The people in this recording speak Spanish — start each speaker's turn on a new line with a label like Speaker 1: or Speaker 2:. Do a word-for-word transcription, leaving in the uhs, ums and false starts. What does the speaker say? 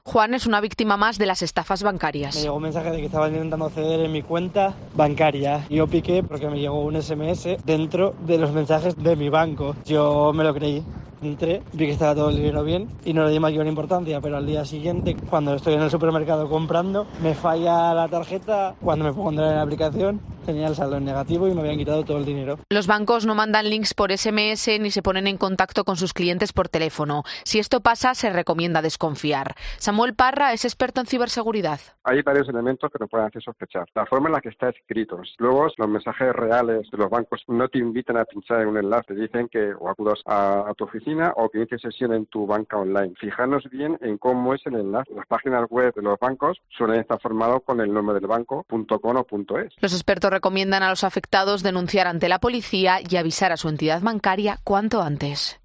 Speaker 1: Juan es una víctima más de las estafas bancarias.
Speaker 2: Me llegó un mensaje de que estaban intentando acceder en mi cuenta bancaria. Yo piqué porque me llegó un ese eme ese dentro de los mensajes de mi banco. Yo me lo creí. Entré, vi que estaba todo el dinero bien y no le di mayor importancia, pero al día siguiente, cuando estoy en el supermercado comprando, me falla la tarjeta. Cuando me pongo a entrar en la aplicación, tenía el saldo en negativo y me habían quitado todo el dinero.
Speaker 1: Los bancos no mandan links por ese eme ese ni se ponen en contacto con sus clientes por teléfono. Si esto pasa, se recomienda desconfiar. Samuel Parra es experto en ciberseguridad.
Speaker 3: Hay varios elementos que nos pueden hacer sospechar. La forma en la que está escrito. Luego, los mensajes reales de los bancos no te invitan a pinchar en un enlace. Dicen que o acudas a, a tu oficina o que inicies sesión en tu banca online. Fijarnos bien en cómo es el enlace. Las páginas web de los bancos suelen estar formados con el nombre del banco, .com o .es.
Speaker 1: Los expertos recomiendan a los afectados denunciar ante la policía y avisar a su entidad bancaria cuanto antes.